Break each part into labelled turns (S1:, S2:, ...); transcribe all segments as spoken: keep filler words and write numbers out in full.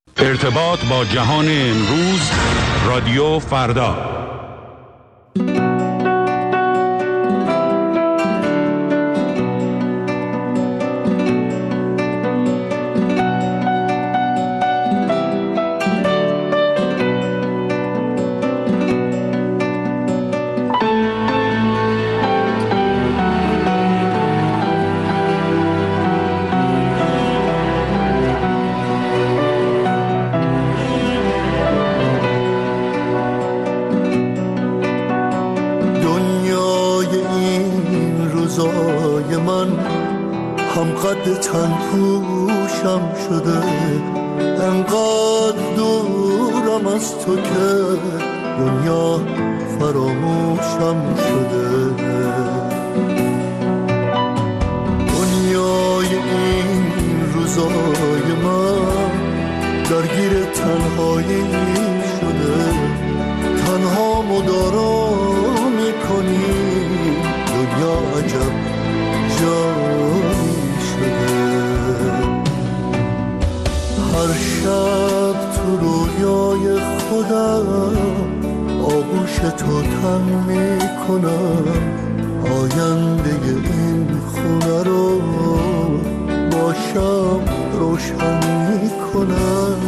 S1: ارتباط با جهان امروز، رادیو فردا.
S2: تن پوشم شده، انقدر دورم از تو که دنیا فراموشم شده. دنیای این روزای من درگیر تنهایی شده، تنها مدارا میکنی دنیا عجب جایی. هر شب تو رویای خودم آغوش تو تن میکنم، آینده این خونه رو با شب روشن میکنم.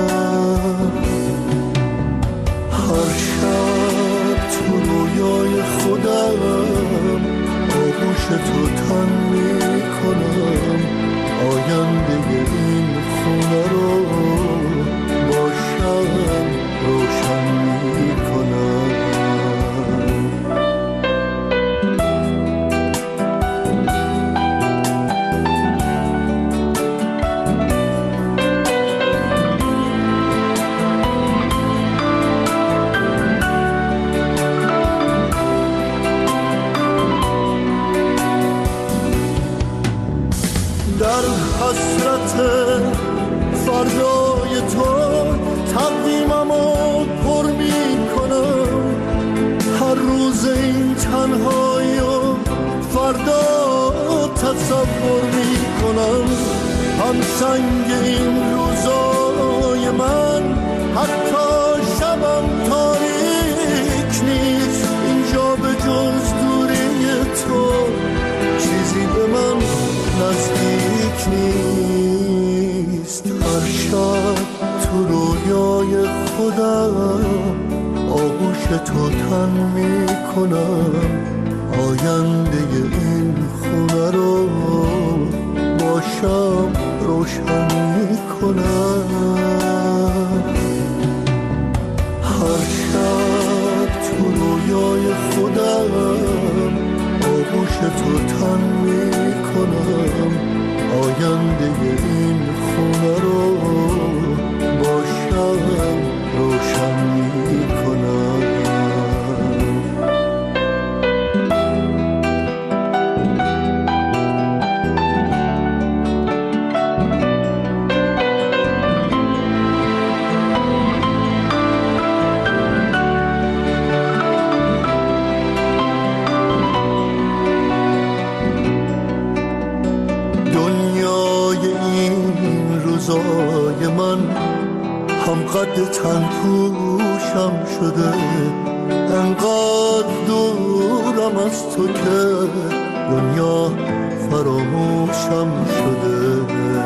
S2: هر شب تو رویای خودم آغوش تو تن میکنم، آینده این خونه رو با شب روشن میکنم. حسرت فردای تو تقویممو پر میکنم، هر روز این تنهایی و فردا تصور میکنم. هم سنگ این روزای من حتی شبم تاریک نیست، اینجا به جز دوری تو چیزی به من نزدیک نیست. هر شب تو رویای خودم آغوش تو تن میکنم، آینده این خونه رو با شب روشن میکنم. هر شب تو رویای خودم آغوش تو تن میکنم، آینده این خونه رو با شب روشن میکنم. روزای من هم قد تن پوشم شده، انقدر دورم از تو که دنیا فراموشم شده.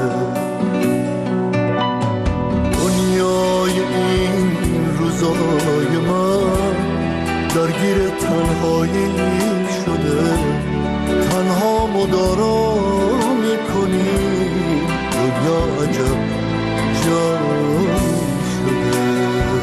S2: دنیای این روزای من درگیر تنهایی شده، تنها مدارا میکنی دنیا عجب جایی شده.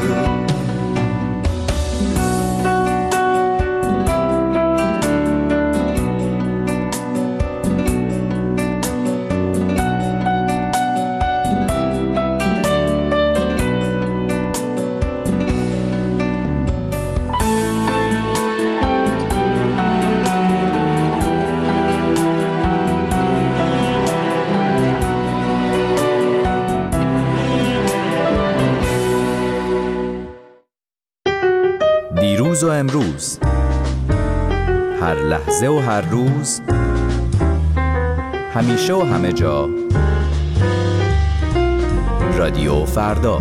S3: دیروز و امروز، هر لحظه و هر روز، همیشه و همه جا، رادیو فردا.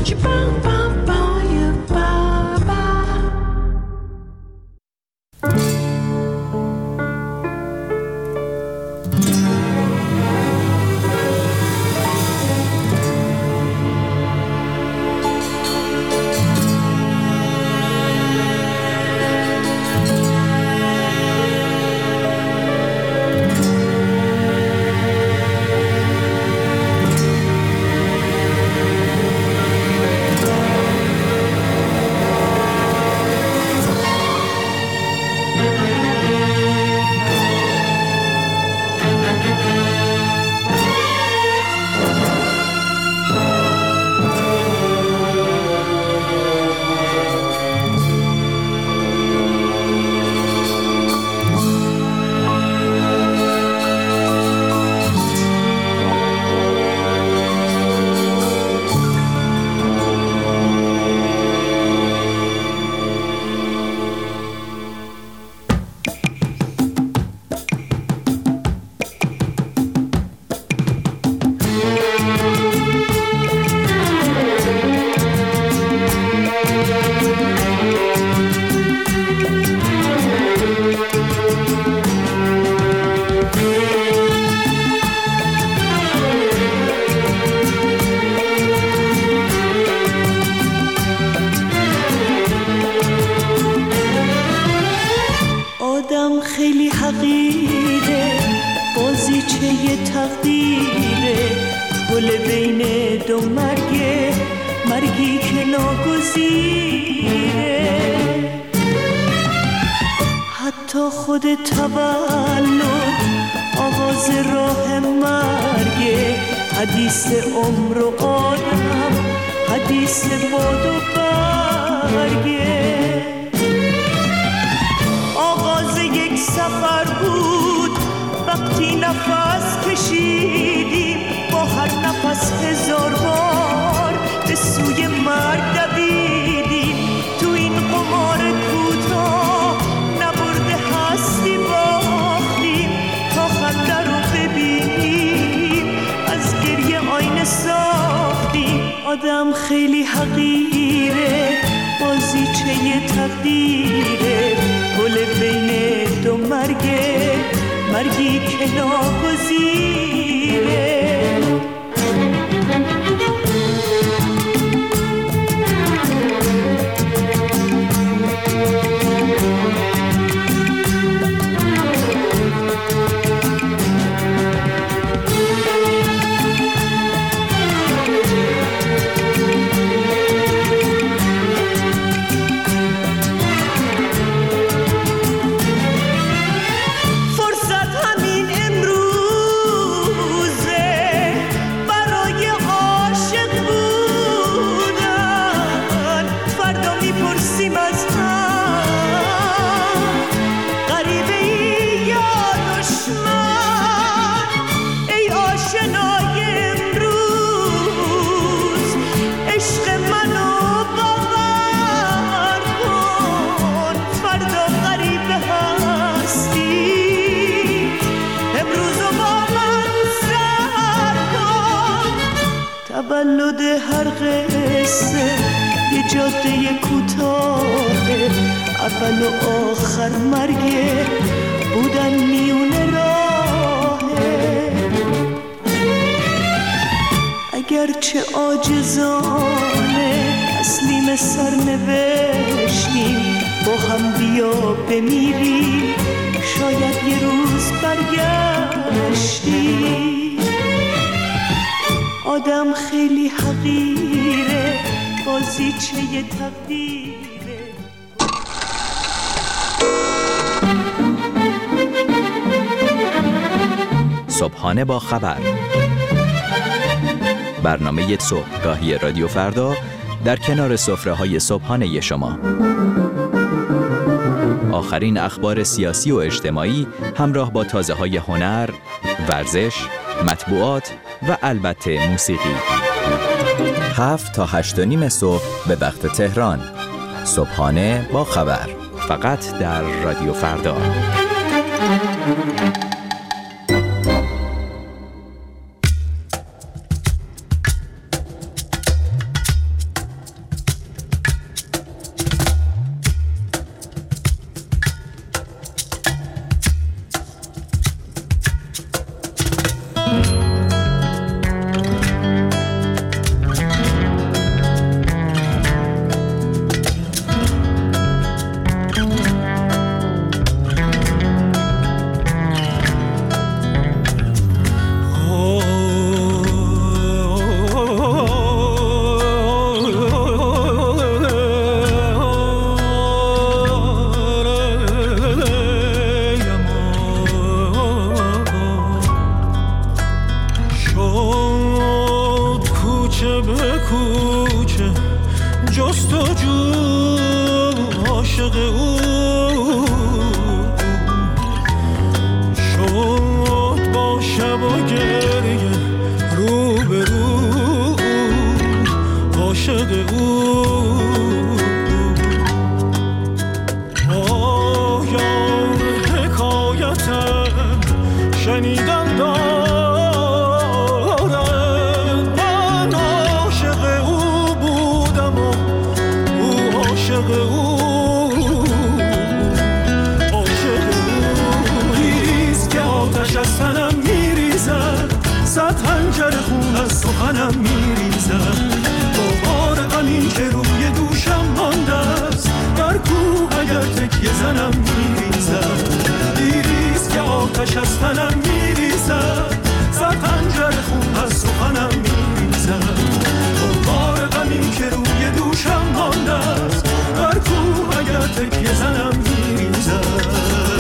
S4: آدم خیلی حقیره، بازیچه تقدیره، گل بین دو مرگه، مرگی که ناگزیره. تولد هر قصه یه جاده کوتاهه، اول و آخر مرگه، بودن میونه راهه. اگرچه عاجزانه تسلیم سرنوشتیم، با هم بیا بمیریم، شاید یه روز برگشتیم. آدم خیلی حقیره، بازیچه تقدیره.
S3: صبحانه با خبر، برنامه صبحگاهی رادیو فردا در کنار سفره‌های صبحانه شما. آخرین اخبار سیاسی و اجتماعی همراه با تازه‌های هنر، ورزش، مطبوعات و البته موسیقی. هفت تا هشت و نیم صبح به وقت تهران. صبحانه با خبر، فقط در رادیو فردا.
S5: کوچه جستجو عاشق او شد با شب و گریه رو به رو عاشق او پایان حکایتم شنیدن دارد من عاشق او بودم و او عاشق او عاشق او نیست که آتش از تنم میریزد صد حنجره خون از سخنم میریزد بار غمی که روی دوشم مانده است در کوه اگر تکیه زنم میریزد دیریست که آتش از تنم میریزد صد حنجره خون از سخنم میریزد بار غمی که روی دوشم مانده است در کوه اگر تکیه زنم میریزد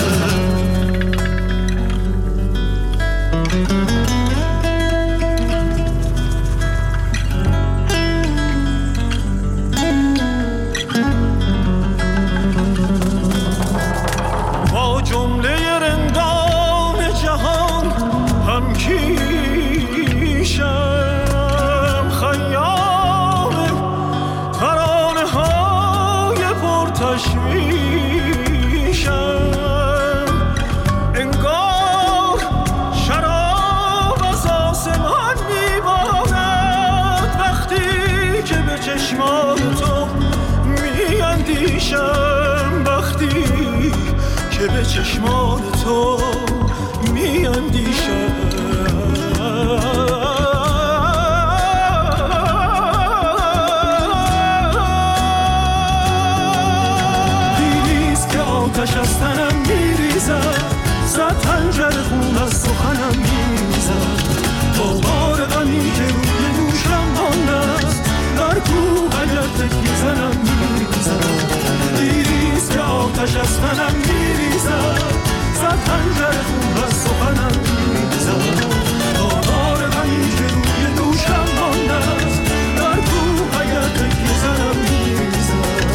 S5: به چشمان تو می اندیشم دیریست که آتش از تنم میریزد صد حنجره خون از سخنم میریزد با بار غمی که روی دوشم مانده است در کوه اگر تکیه زنم میریزد دیریست که آتش از تنم میریزد صد حنجره خون از سخنم میریزد بار غمی که روی دوشم مانده است در کوه اگر تکیه زنم میریزد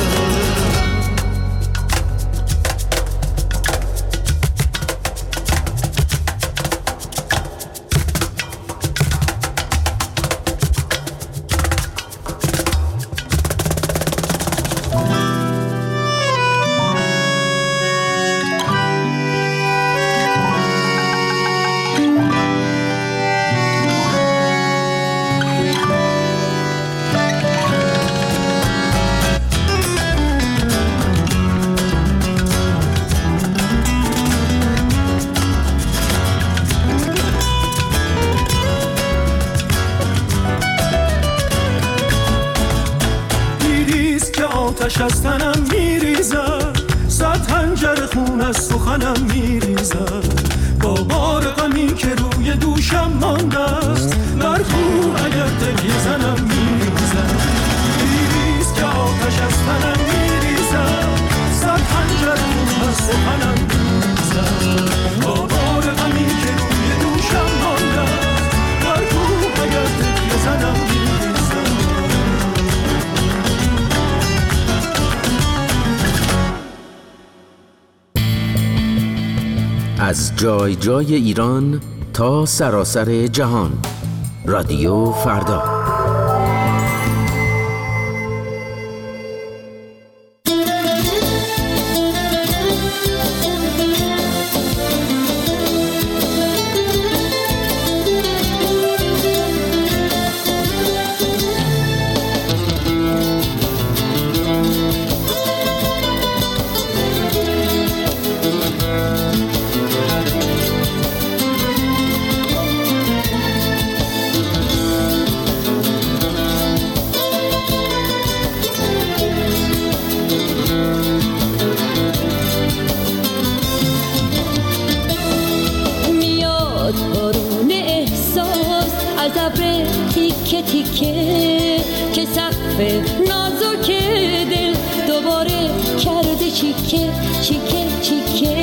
S5: آتش از تنم میریزد صد حنجره خون از سخنم میریزد با بار غمی که روی دوشم مانده است در کوه اگر تکیه زنم میریزد دیریست که آتش از تنم میریزد صد حنجره خون از سخنم میریزد با بار غمی که روی دوشم مانده است در کوه اگر تکیه زنم میریزد
S6: از جای جای ایران تا سراسر جهان رادیو فردا.
S7: تیکه تیکه که سقف نازک دل دوباره کرده چیکه چیکه چیکه.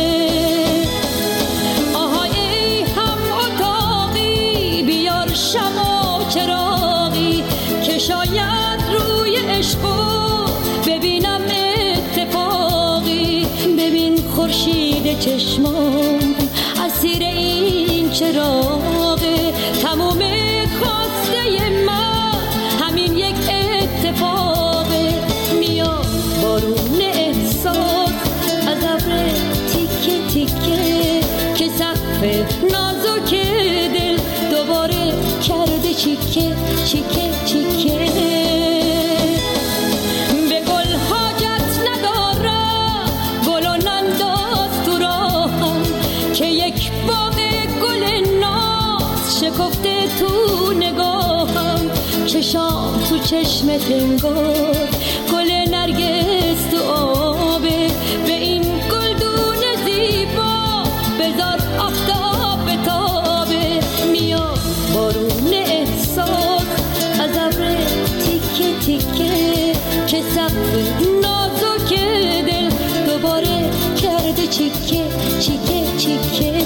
S7: آهای هم اتاقی بیار شمع و چراغی که که شاید روی عشقو ببینم اتفاقی. ببین خورشید چشمام اسیر این چراغه، تموم خواسته من همین یک اتفاقه. میاد بارون احساس از ابر تیکه تیکه که سقف نازک دل دوباره کرده چیکه چیکه چیکه. به گل حاجت ندارم گل و ننداز تو راهم که یک باغ گل ناز شکفته تو نگاهم. چشام تو چشمت انگار گل نرگس تو آبه، به این گلدون زیبا بذار آفتاب بتابه. میاد بارون احساس از ابر تیکه تیکه که سقف نازک دل دوباره کرده چیکه چیکه چیکه.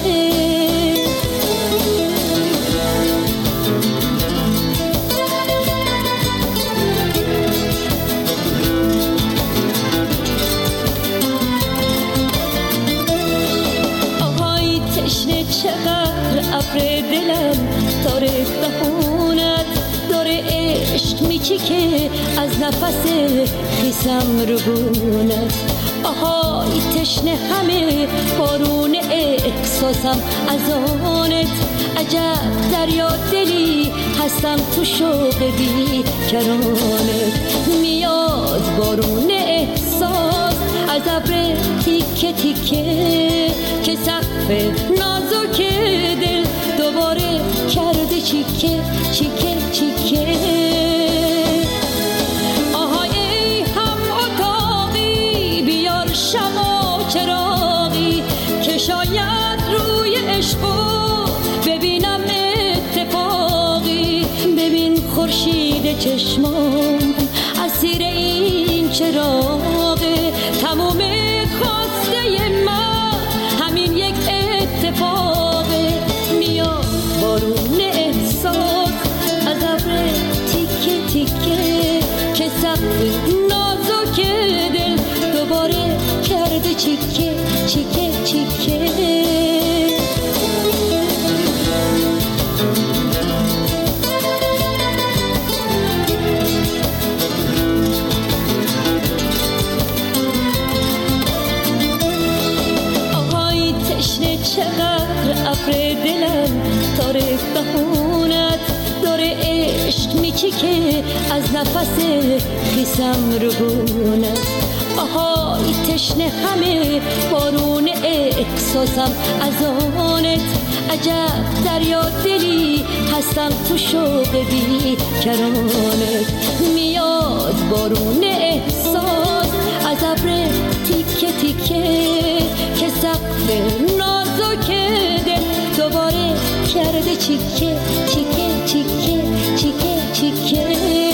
S7: چقدر ابر دلم داره دهونت داره عشق میچیکه از نفس خیسم رو گونت. آهای تشنه همه بارون احساسم از آنت. عجب دریا دلی هستم تو شوق بی کرانت. میاد بارون احساس از ابر تیکه تیکه که سقف نازک دل دوباره کرده چیکه چیکه چیکه. آهای ای هم اتاقی بیار شمع و چراغی که شاید روی عشقو ببینم اتفاقی. ببین خورشید چشمام اسیر این چراغه، تموم خواسته من همین یک اتفاقه. میاد بارون احساس از ابر تیکه تیکه که سقف نازک دل دوباره کرده چیکه چیکه چیکه. چقدر ابر دلم تاریک دهونت داره عشق میچیکه از نفس خیسم رو گونت. آهای تشنه همه بارون احساسم از آنت. عجب دریا دلی هستم تو شوق بی کرانت. میاد بارون احساس از ابر تیکه تیکه که سقف نازک دل دوباره کرده چیکه چیکه چیکه چیکه چیکه.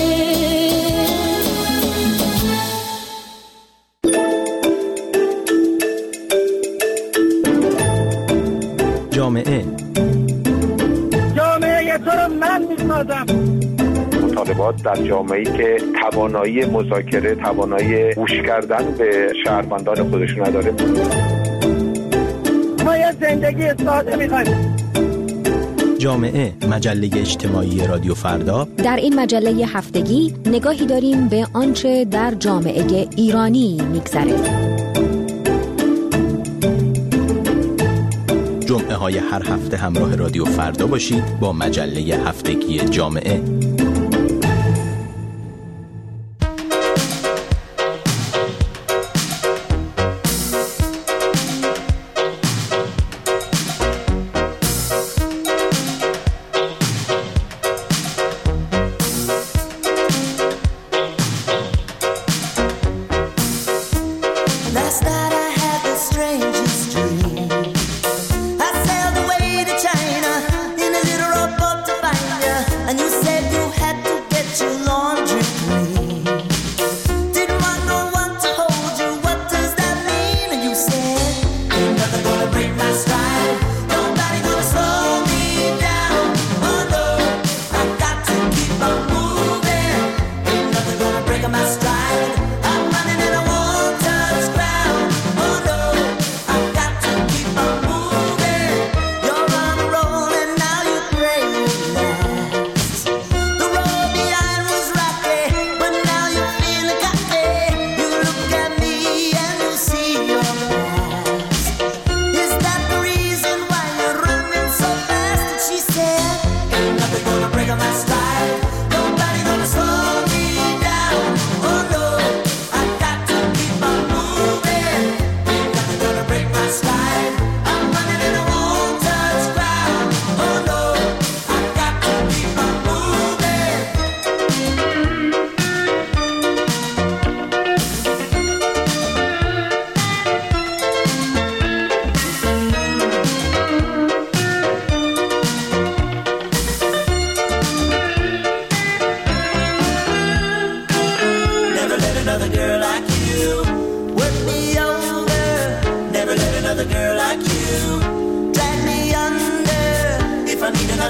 S3: جامعه
S8: جامعه تو رو من میسازم.
S9: مطالبات در جامعه‌ای که توانایی مذاکره، توانایی گوش کردن به شهروندان خودشون نداره.
S8: ما یه زندگی ساده می‌خوایم.
S3: جامعه، مجله اجتماعی رادیو فردا.
S10: در این مجله هفتگی نگاهی داریم به آنچه در جامعه ایرانی می‌گذره.
S3: جمعه های هر هفته همراه رادیو فردا باشید با مجله هفتگی جامعه.
S11: And you said you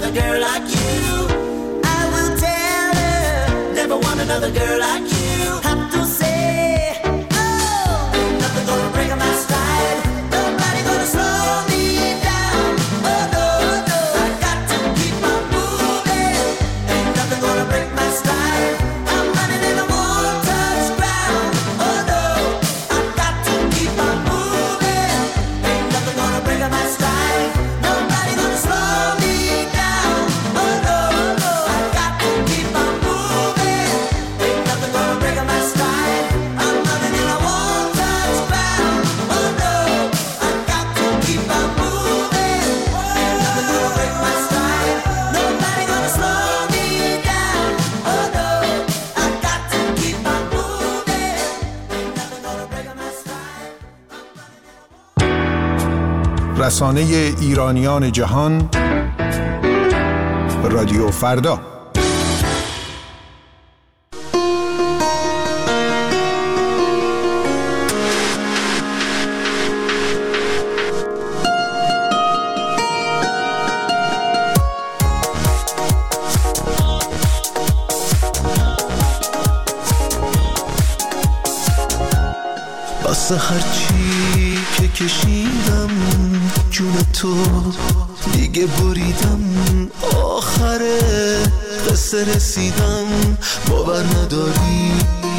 S11: another girl like you. I will tell her, never want another girl like you. Have to say, oh, ain't nothing gonna break my stride. Nobody gonna slow me down. Oh no, no, I got to keep on moving. Ain't nothing gonna break my stride. I'm running in a one-touch ground. Oh no, I got to keep on moving. Ain't nothing gonna break my stride. Nobody gonna slow me down. Oh no, no, I got to keep on moving. Ain't nothing gonna break my stride. I'm running in a one-touch ground. Oh no, I got to keep on moving. Ain't nothing gonna break my stride. Nobody gonna slow me down. Oh no, I got to keep on moving. Ain't nothing gonna break my stride.
S12: رسانه ایرانیان جهان رادیو فردا.
S2: واسه هرچی که کشیدم جون تو دیگه بریدم، آخره قصه رسیدم باور نداری.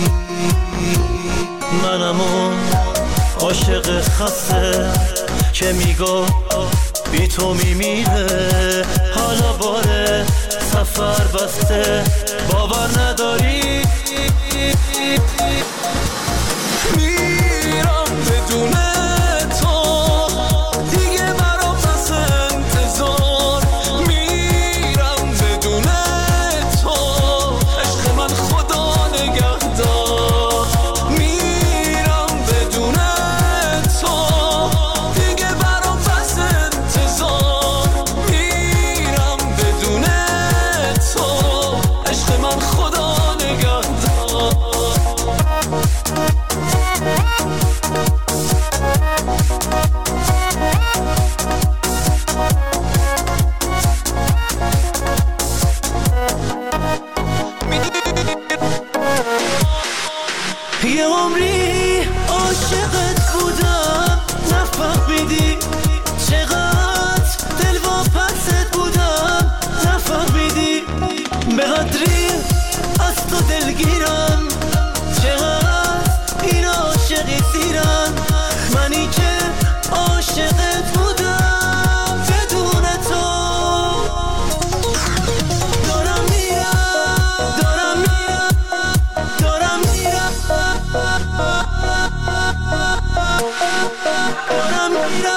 S5: منم اون عاشق خسته که میگو بی تو میمیره، حالا باره سفر بسته باور نداری. میرم بدون تو دیگه برام بس انتظار، میرم بدون تو عشق من خدا نگهدار. میرم بدون تو دیگه برام بس انتظار، میرم بدون تو عشق من خدا نگهدار. یه عمری عاشقت بودم نفهمیدی، چقدر دل واپست بودم نفهمیدی، به قدری از تو دلگیرم، چقدر این عاشقی سیرم، منی که عاشقت بودم بدون تو. دارم میرم دارم میرم دارم میرم دارم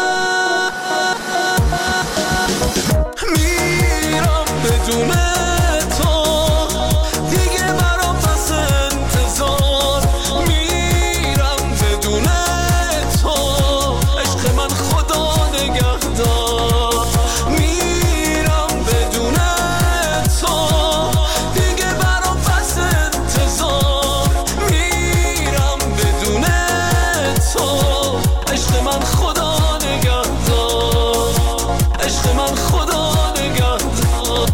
S5: میرم میرم بدون تو دیگه برام بس انتظار، میرم بدون تو عشق من خدا نگهدار. میرم بدون تو دیگه برام بس انتظار، میرم بدون تو عشق من خدا نگهدار، عشق من خدا نگهدار.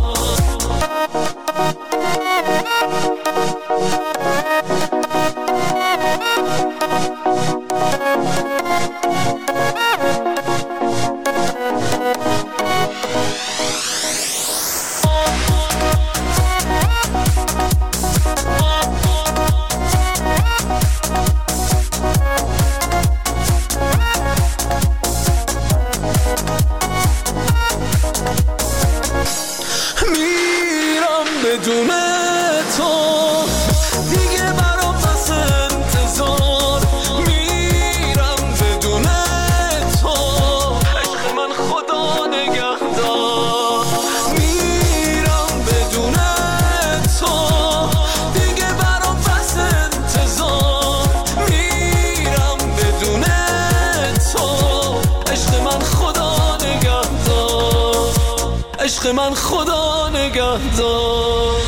S5: میرم بدون تو دیگه برام بس انتظار، میرم بدون تو عشق من خدا نگهدار. میرم بدون تو دیگه برام بس انتظار، میرم بدون تو عشق من خدا نگهدار، عشق من خدا نگهدار.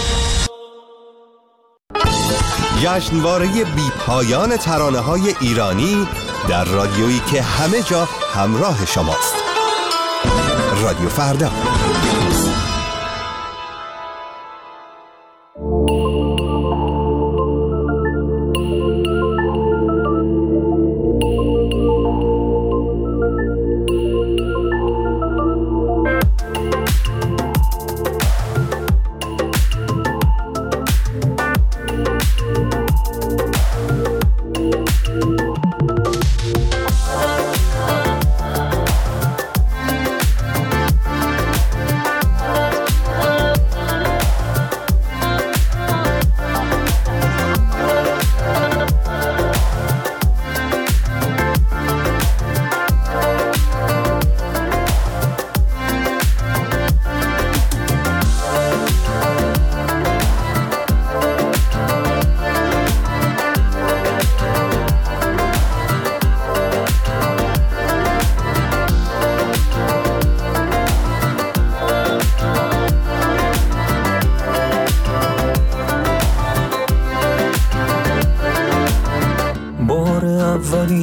S13: جشنواره بی پایان ترانه‌های ایرانی در رادیویی که همه جا همراه شماست. رادیو فردا.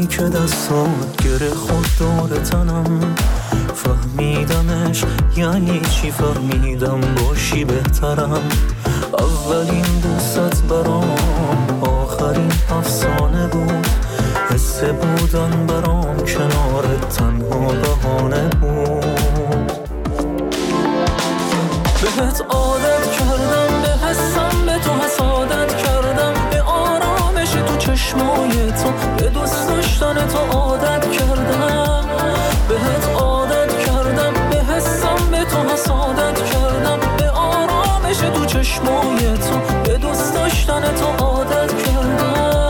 S2: که دستات گره خود دور تنم، فهمیدمش یعنی چی، فهمیدم باشی بهترم. اولین دوست برام آخرین افسانه بود، حس بودن برام کنارت تنها بهانه بود. بهت عادت کردم، به حسم به تو حسادت کردم، به آرامش تو چشمای تو، به دوست داشتن تو عادت کردم. بهت عادت کردم، به حسم به تو حسادت کردم، به آرامش تو چشمای تو، به دوست داشتن تو عادت کردم.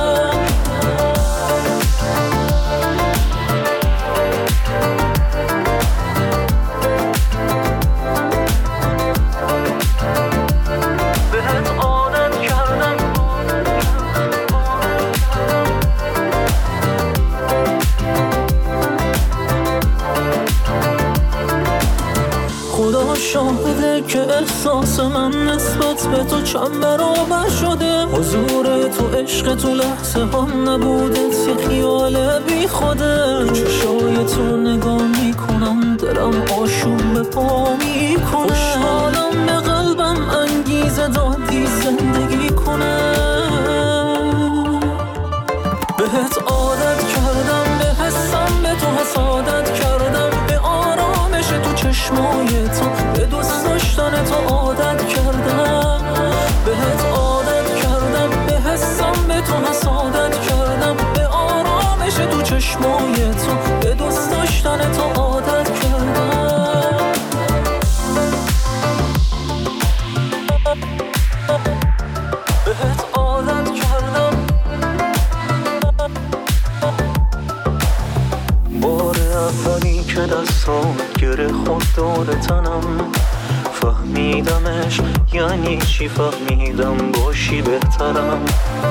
S2: شاهده که احساس من نسبت به تو چند برابر شده. حضور تو، عشق تو، لحظه هم نبودت یه خیال بی خوده. چشای تو نگاه میکنم، دلم آشوب به پا میکنه. خوشحالم به قلبم انگیزه دادی زندگی کنه. بهت عادت کردم، به حسم به تو حسادت کردم، به آرامش تو چشمای تو، به دوست داشتن تو عادت کردم. بهت عادت کردم، به حسم به تو حسادت کردم، به آرامش تو چشمای تو، به دوست داشتن تو عادت کردم. بهت عادت کردم. بار اولی که دستام گره خود دور تنم، فهمیدمش یعنی چی، فهمیدم باشی بهترم.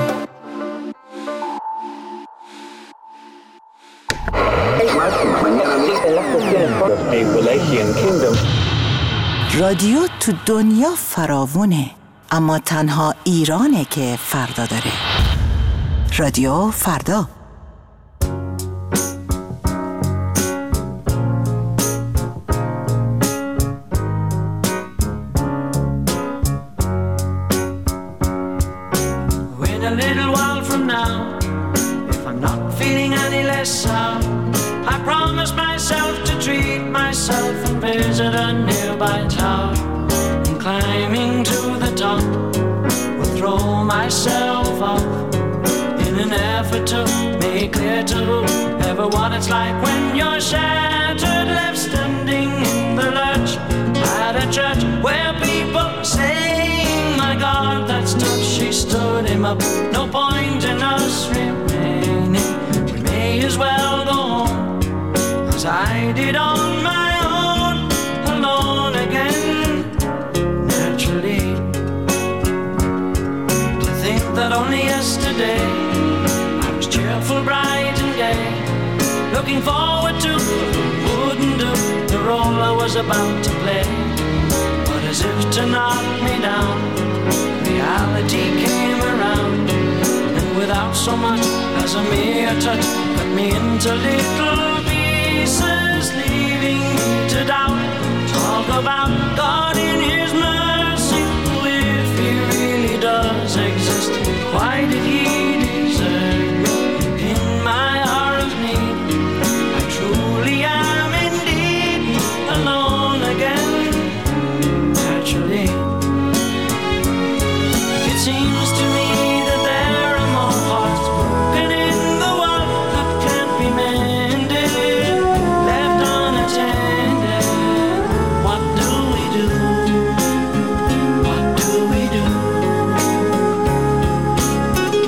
S14: رادیو تو دنیا فراوونه، اما تنها ایرانه که فردا داره. رادیو فردا.
S15: Visit a nearby tower, and climbing to the top, will throw myself up in an effort to make clear to everyone it's like when you're shattered, left standing in the lurch at a church where people say, my God, that's tough. She stood him up. No point in us remaining. We may as well go on as I did on my that only yesterday I was cheerful, bright and gay, looking forward to wouldn't do the role I was about to play. But as if to knock me down, reality came around, and without so much as a mere touch, cut me into little pieces, leaving me to doubt. Talk about God in His mercy, if He really does exist. Why did He desert me in my hour of need? I truly am indeed alone again, naturally. It seems to me that there are more hearts broken in the world that can't be mended, left unattended. What do we do? What do we do?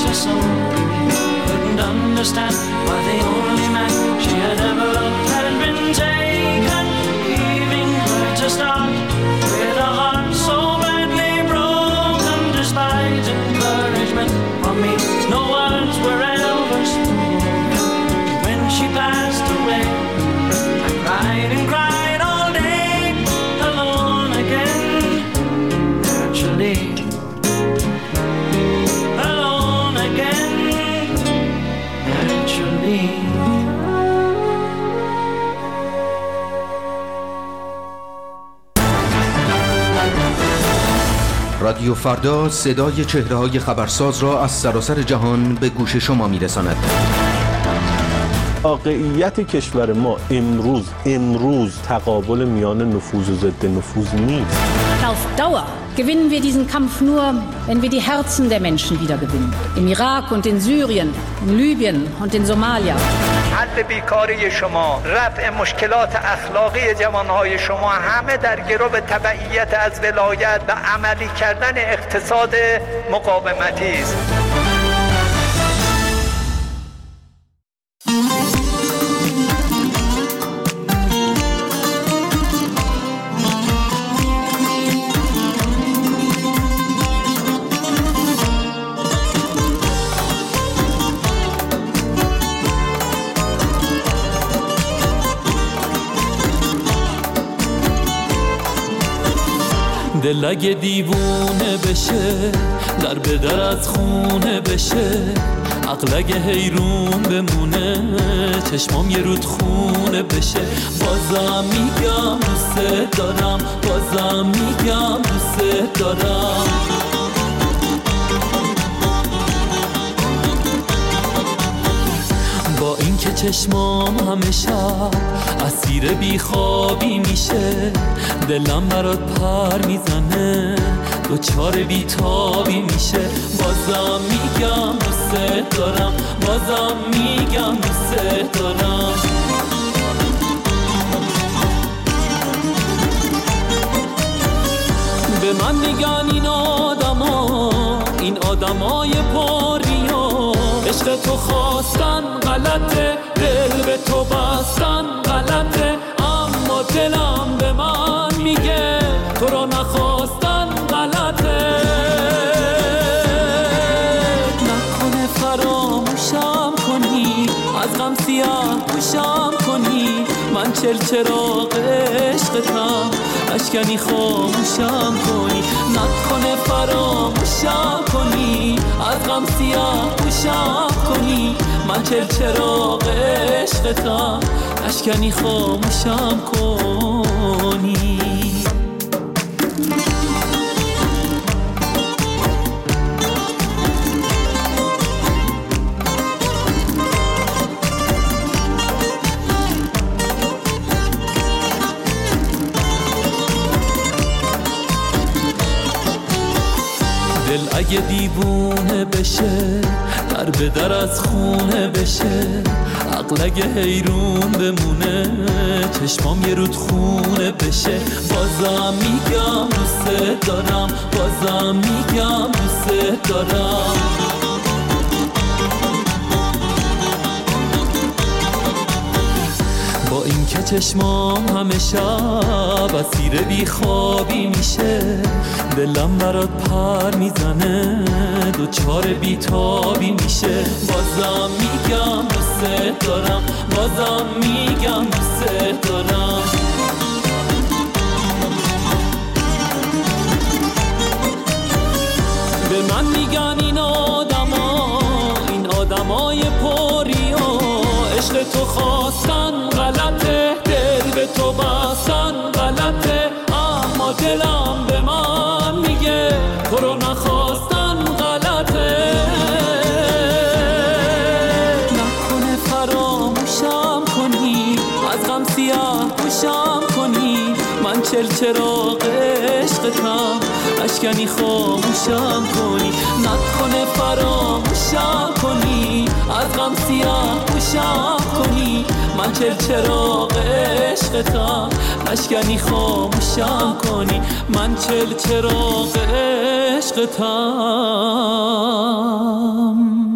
S15: her soul. Couldn't understand why the only man she had ever loved had been taken, leaving her to start with a heart so badly broken. Despite encouragement from me, no words were ever spoken. When she passed away, I cried and cried all day, alone again. Naturally, alone again. Naturally.
S6: رادیو فردا صدای چهره‌های خبرساز را از سراسر جهان به گوش شما می‌رساند.
S16: واقعیت کشور ما امروز امروز تقابل میان نفوذ و ضد نفوذ نیست.
S17: Auf Dauer gewinnen wir diesen Kampf nur, wenn wir die Herzen der Menschen wiedergewinnen. Im Irak und in Syrien, in Libyen und in Somalia.
S8: حل بیکاری شما، رفع مشکلات اخلاقی جوانهای شما همه در گرو تبعیت از ولایت و عملی کردن اقتصاد مقاومتی است.
S2: دل اگه دیوونه بشه، در به در از خونه بشه، عقل اگه حیرون بمونه، چشمام یه رود خونه بشه. بازم میگم دوست دارم، بازم میگم دوست دارم. با اینکه چشمام همه شب اسیر بیخوابی میشه، دلم برات پر میزنه، دوچار بیتابی میشه. بازم میگم دوست دارم، بازم میگم دوست دارم. به من میگن این آدما، این آدمای پریا، عشق تو خواستن غلطه، دل به تو بستن غلطه، اما دلم به من میگه تو رو نخواستن غلطه. نکنه فراموشم کنی، از غم سیاه پوشم کنی، من چل چراغ عشقتم، اشکنی خاموشم کنی. نکنه فراموشم کنی، از غم سیاه پوشم کنی، من چل چراغ عشقتم، اشکنی خاموشم کنی. دل اگه دیوونه بشه، در به در از خونه بشه، عقل اگه حیرون بمونه، چشمام یه رود خونه بشه. بازم میگم دوست دارم، بازم میگم دوست دارم. با اینکه چشمام همه شب اسیر بیخوابی میشه، دلم برات پر میزنه، دوچار بیتابی میشه. بازم میگم دوست دارم، بازم میگم دوست دارم. به من میگن این آدما، این آدمای پریا، عشق تو خواستن غلطه، دل به تو بستن غلطه، اما دلم به من میگه تو رو نخواستن غلطه. نکنه فراموشم کنی، از غم سیاه پوشم کنی، من چل چراغ عشقتم، اشکنی خاموشم کنی. نکنه فراموشم کنی، از غم سیاه پوشم کنی، من چل چراغ عشقتم، اشکنی خاموشم کنی، من چل چراغ عشقتم.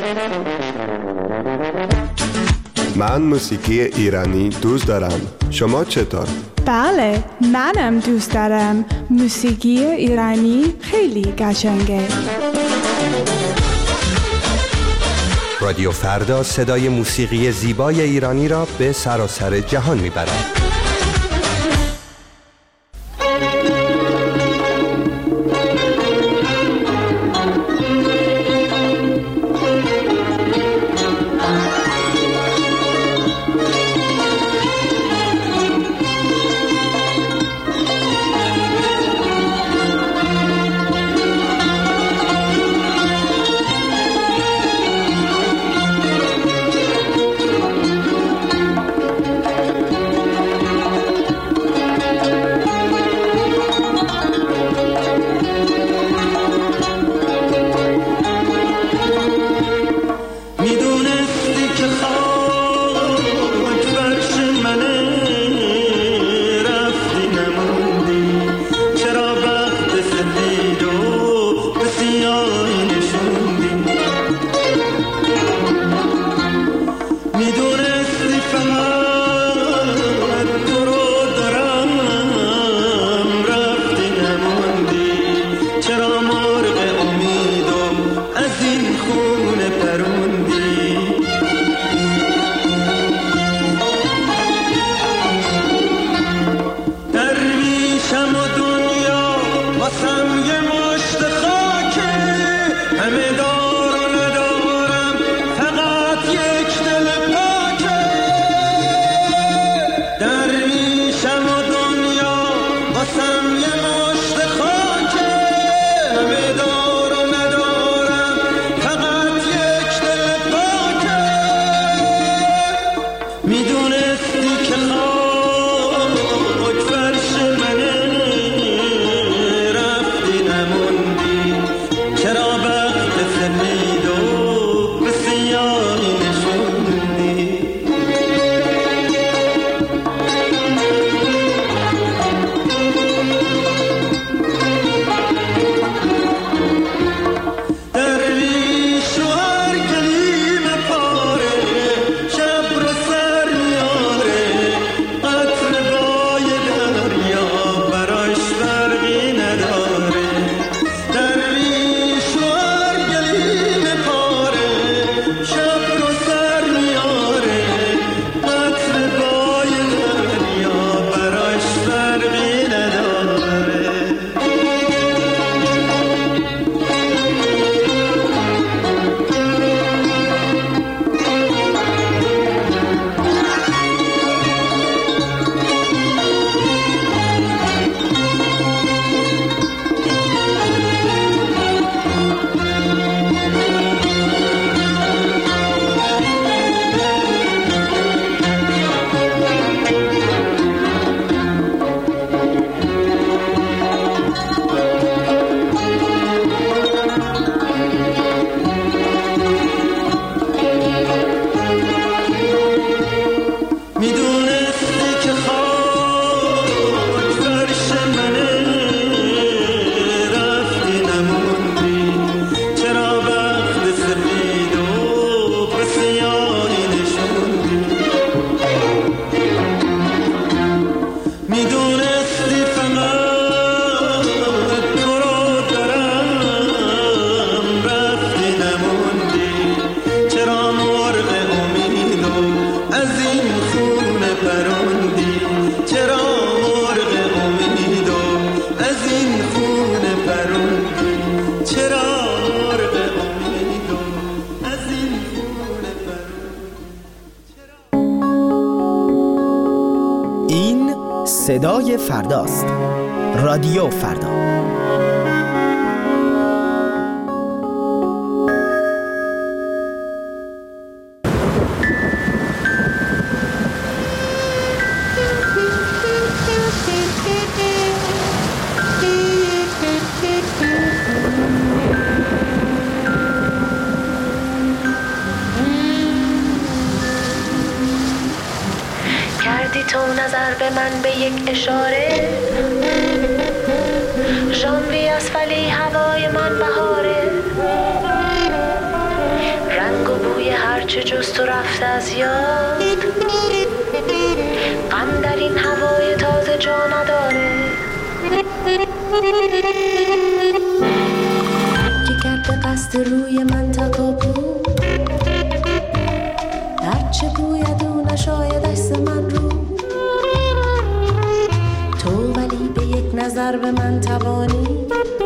S13: من موسیقی ایرانی دوست دارم. شما چطور؟
S18: بله، منم دوست دارم. موسیقی ایرانی خیلی قشنگه.
S13: رادیو فردا صدای موسیقی زیبای ایرانی را به سراسر جهان میبرد.
S19: صدای فرداست. رادیو فردا.
S20: کردی تو نظر به من به یک اشاره، ژانویه است ولی هوای من بهاره، رنگ هرچه جز تو رفته از یاد، غم در این هوای تازه جا نداره. که کرده قصد روی من تکاپو، هرچه بوید او نشاید عکس من رو. تو ولی به یک نظر به من توانی،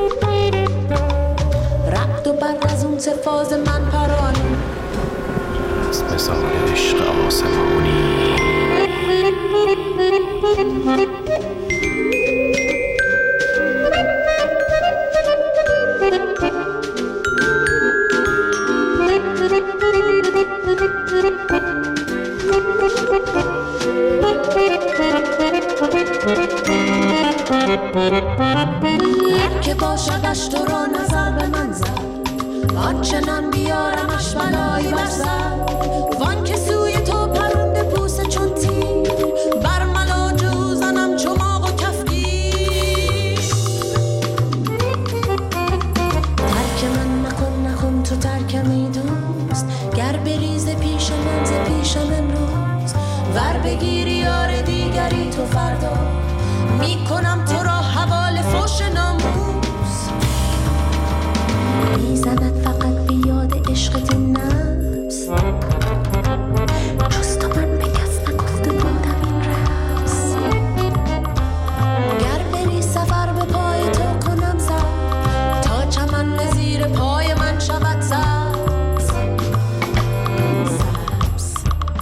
S20: رقد و بر از اون سفاز من پرانی.
S21: از مثال عشق آسمانی
S20: هر که باشدش تو را نظر به من زد، آنچنان بیارمش بلایی بر سر. وان که سوی تو پرنده بوسه چون تیر، بر ملاج او زنم چماق و کفگیر. ترک من نکن نکن تو ترکم ای دوست، گر بریز پیش من ز پیش من روز. ور بگیری یار دیگری تو فردا، میکنم تو را حوال فوش ناموس. میزند فقط بیاد عشقت این نفس، جز تو من به کس نگفته بودم این رمز. گر بری سفر به پای تو کنم سر، تا چمن به زیر پای من شود سبز. سبز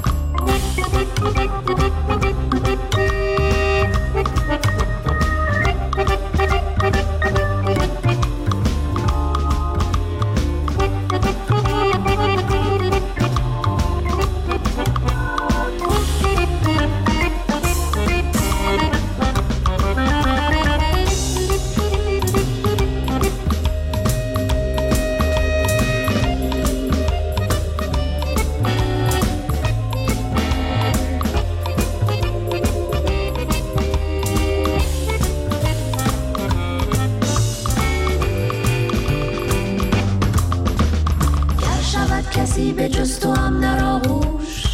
S20: کسی به جز تو هم در آغوش،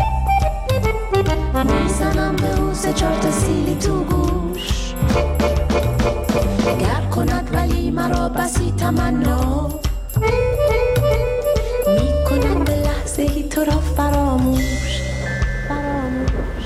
S20: میزنم به او سه چار تا سیلی تو گوش. گر کند ولی مرا بسی تمنا، میکنم به لحظه ای تو را فراموش. فراموش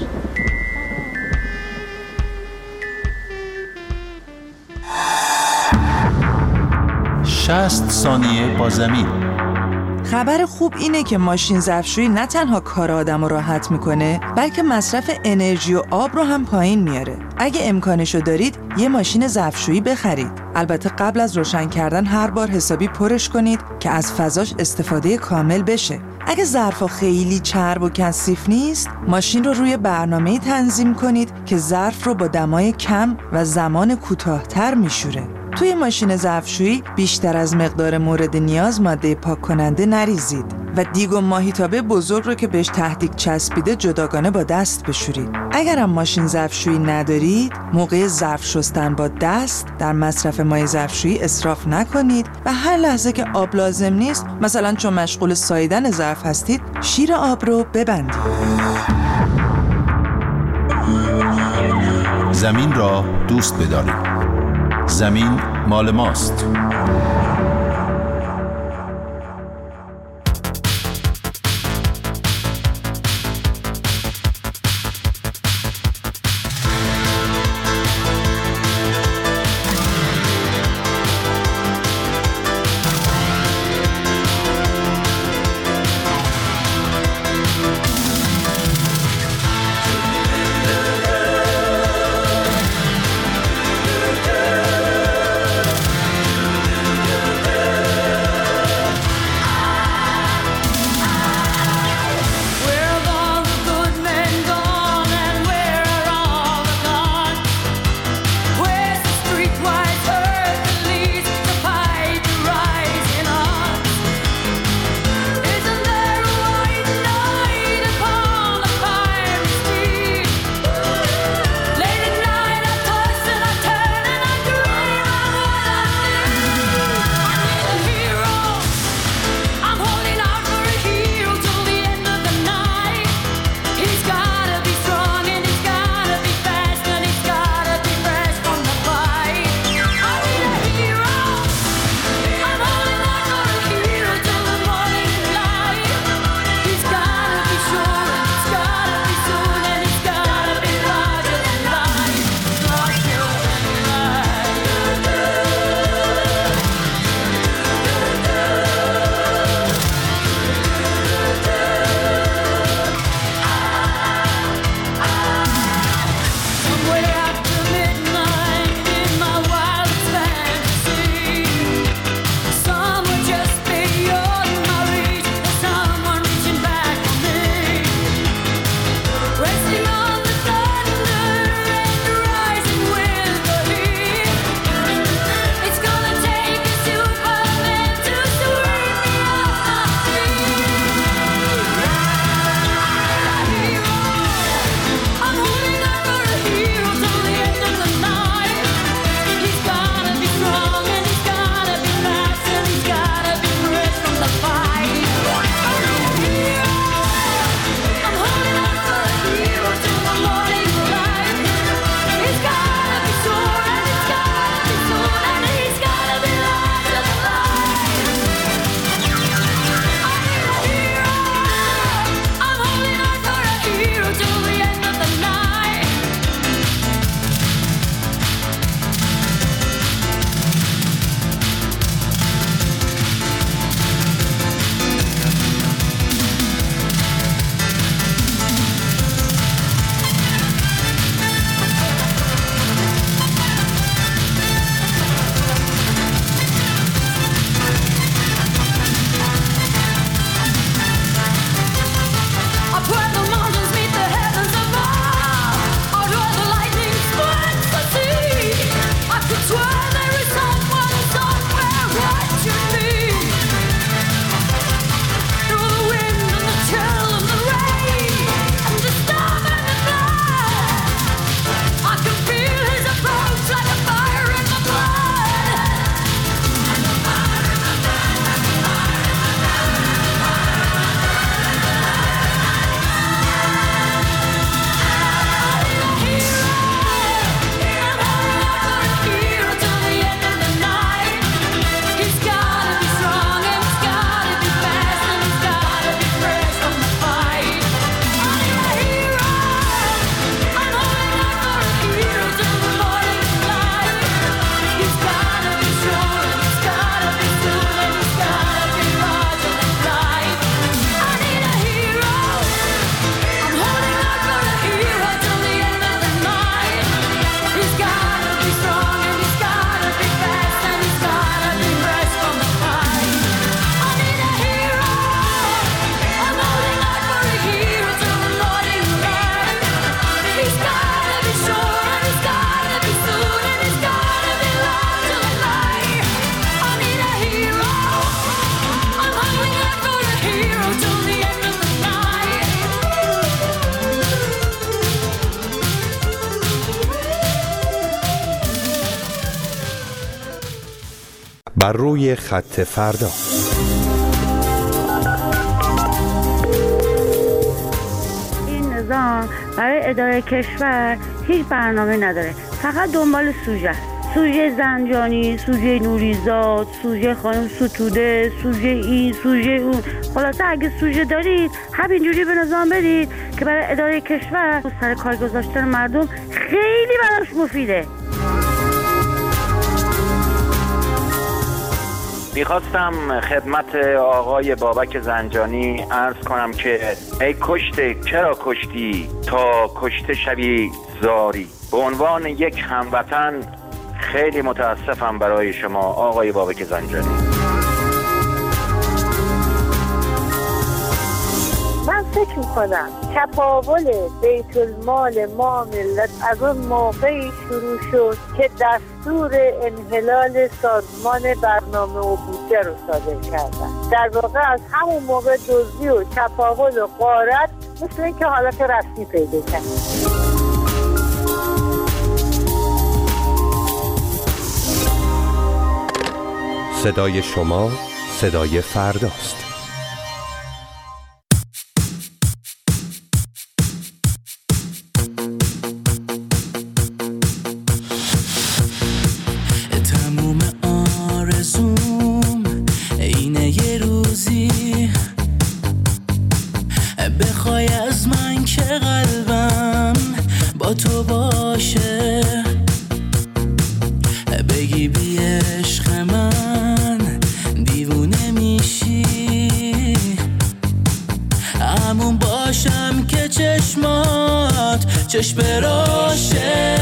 S22: شصت ثانیه با زمین.
S23: خبر خوب اینه که ماشین ظرفشویی نه تنها کار آدم رو راحت میکنه، بلکه مصرف انرژی و آب رو هم پایین میاره. اگه امکانشو دارید یه ماشین ظرفشویی بخرید. البته قبل از روشن کردن هر بار حسابی پرش کنید که از فضاش استفاده کامل بشه. اگه ظرفا خیلی چرب و کثیف نیست، ماشین رو روی برنامه‌ای تنظیم کنید که ظرف رو با دمای کم و زمان کوتاه‌تر میشوره. توی ماشین ظرفشویی بیشتر از مقدار مورد نیاز ماده پاک کننده نریزید و دیگ و ماهیتابه بزرگ رو که بهش تهدیگ چسبیده جداگانه با دست بشورید. اگرم ماشین ظرفشویی ندارید، موقع ظرف شستن با دست در مصرف مایع ظرفشویی اسراف نکنید و هر لحظه که آب لازم نیست، مثلا چون مشغول ساییدن ظرف هستید، شیر آب رو ببندید.
S22: زمین را دوست بدارید. زمین مال ماست.
S13: بر روی خط فردا.
S1: این نظام برای اداره کشور هیچ برنامه نداره، فقط دنبال سوژه است. سوژه زنجانی، سوژه نوریزاد، سوژه خانم ستوده، سوژه این، سوژه اون. خلاصه اگه سوژه دارید همینجوری به نظام بدید که برای اداره کشور سر کار گذاشتن مردم خیلی براش مفیده.
S4: میخواستم خدمت آقای بابک زنجانی عرض کنم که ای کشته چرا کشتی تا کشته شوی زاری. به عنوان یک هموطن خیلی متاسفم برای شما آقای بابک زنجانی.
S1: من فکر میکنم چپاول بیت المال ما ملت از اون موقعی شروع شد که دستور انحلال سازمان برنامه و بودجه رو صادر کردن. در واقع از همون موقع دزدی و چپاول و غارت مثل اینکه حالت رسمی پیدا کرد.
S13: صدای شما صدای فرداست.
S2: تموم آرزوم اینه یه روزی بخوای از من که قلبم با تو باشه، بگی بی عشق من دیوونه میشی، همون باشم که چشمات چشم راشه.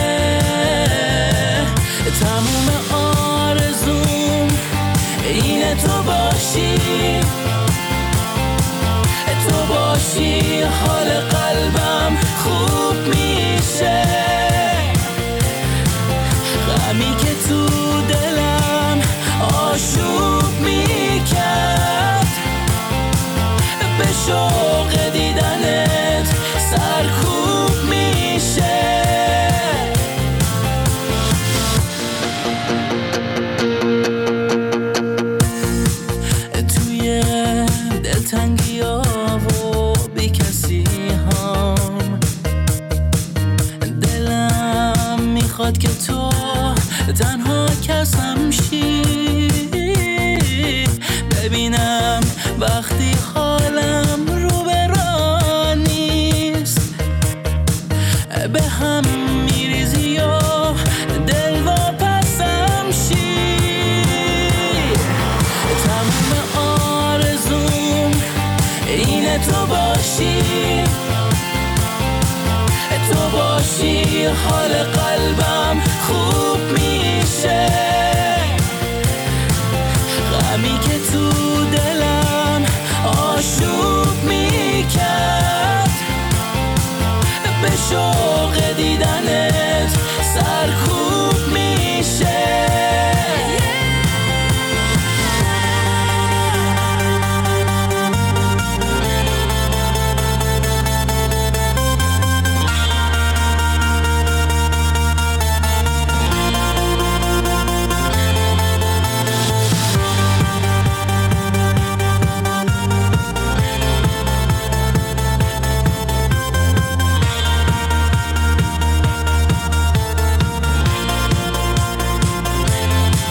S2: تموم آرزوم اینه تو باشی، تو باشی حال قلبم خوب میشه، غمی که تو دلم آشوب میکرد، به شوق دیدنت سرکوب میشه. توی دلتنگی ها و بی کسی هم دلم میخواد که تو تنها کسم شی، ببینم وقتی حالم رو به راه نیست به هم میریزی و دل واپسم شی. تمام آرزوم اینه تو باشی، تو باشی حال قلبم خوب میشه، غمی که تو دلم آشوب میکرد، به شوق دیدنت سرکوب میشه.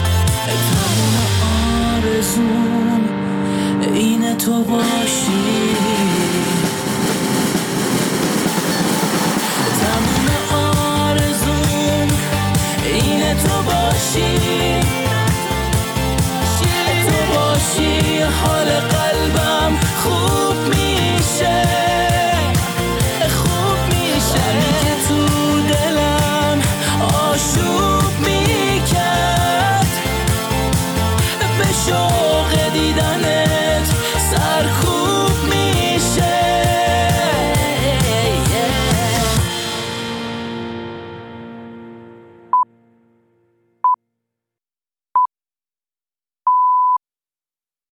S2: تو باشی،